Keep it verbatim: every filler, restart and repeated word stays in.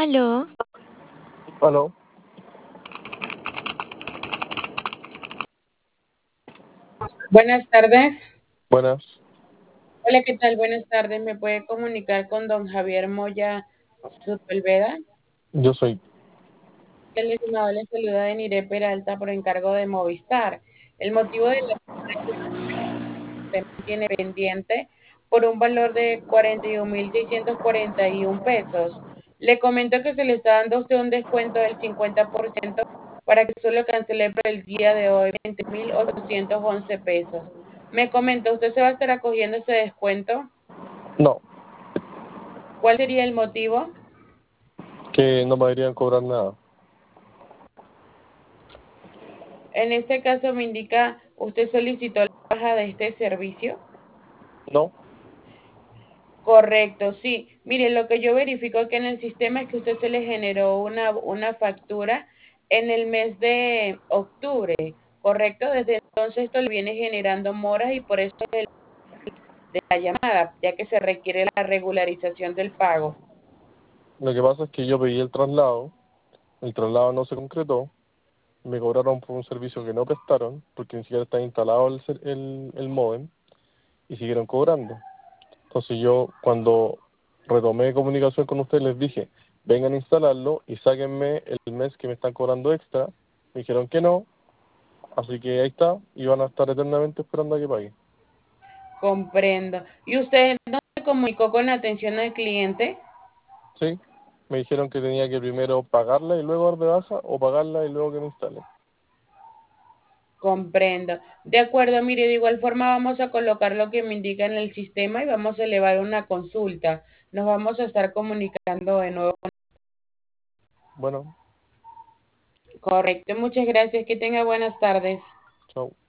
Aló, Aló, Buenas tardes. buenas. Hola, ¿qué tal? Buenas tardes. ¿Me puede comunicar con don Javier Moya Sepúlveda? Yo soy. El estimado le saluda de Niré Peralta por encargo de Movistar. El motivo de la usted tiene pendiente por un valor de cuarenta y un mil seiscientos cuarenta y un pesos. Le comento que se le está dando a usted un descuento del cincuenta por ciento para que solo cancele por el día de hoy veinte mil ochocientos once pesos. Me comenta, ¿usted se va a estar acogiendo ese descuento? No, ¿Cuál sería el motivo? que no me deberían cobrar nada. En este caso me indica, ¿usted solicitó la baja de este servicio? No, Correcto, sí. Mire, lo que yo verifico aquí en el sistema es que usted se le generó una, una factura en el mes de octubre, ¿correcto? Desde entonces esto le viene generando moras y por eso es el de la llamada, ya que se requiere la regularización del pago. lo que pasa es que yo pedí el traslado, el traslado no se concretó, me cobraron por un servicio que no prestaron, porque ni siquiera está instalado el, ser- el, el módem, y siguieron cobrando. Entonces yo, cuando retomé comunicación con ustedes, les dije, vengan a instalarlo y sáquenme el mes que me están cobrando extra. Me dijeron que no, así que ahí está, y van a estar eternamente esperando a que pague. Comprendo. ¿Y usted no se comunicó con la atención al cliente? Sí, me dijeron que tenía que primero pagarla y luego dar de baja, o pagarla y luego que me instale. Comprendo. De acuerdo, mire, de igual forma vamos a colocar lo que me indica en el sistema y vamos a elevar una consulta. Nos vamos a estar comunicando de nuevo. Bueno, Correcto, muchas gracias. Que tenga buenas tardes. chao.